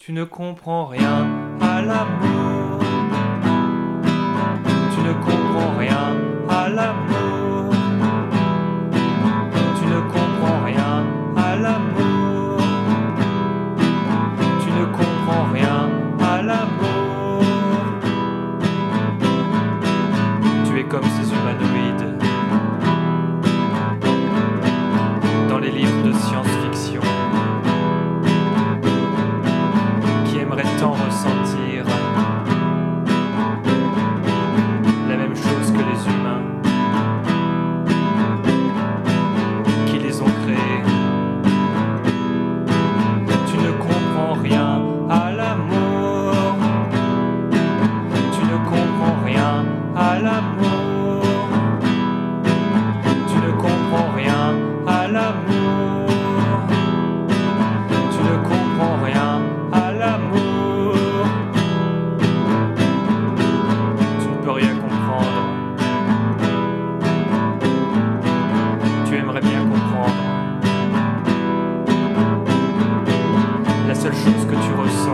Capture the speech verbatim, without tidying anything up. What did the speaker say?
Tu ne comprends rien à l'amour. Tu ne comprends rien à l'amour. Tu ne comprends rien à l'amour. Tu ne comprends rien à l'amour. Tu es comme ces humanoïdes dans les livres de science-fiction qui aimeraient tant ressentir la même chose que les humains qui les ont créés. Tu ne comprends rien à l'amour. Tu ne comprends rien à l'amour. Tu ne comprends rien à l'amour. Tu ne comprends rien à l'amour. Tu ne peux rien comprendre. Tu aimerais bien comprendre. La seule chose que tu ressens,